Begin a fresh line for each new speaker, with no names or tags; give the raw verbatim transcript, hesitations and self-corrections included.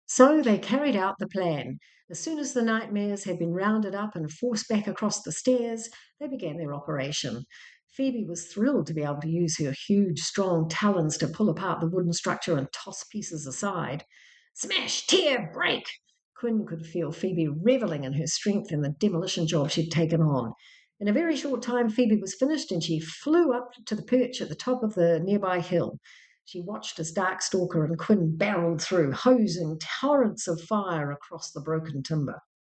So they carried out the plan. As soon as the nightmares had been rounded up and forced back across the stairs, they began their operation. Phoebe was thrilled to be able to use her huge, strong talons to pull apart the wooden structure and toss pieces aside. Smash, tear, break! Quinn could feel Phoebe reveling in her strength and the demolition job she'd taken on. In a very short time, Phoebe was finished and she flew up to the perch at the top of the nearby hill. She watched as Darkstalker and Quinn barreled through, hosing torrents of fire across the broken timber.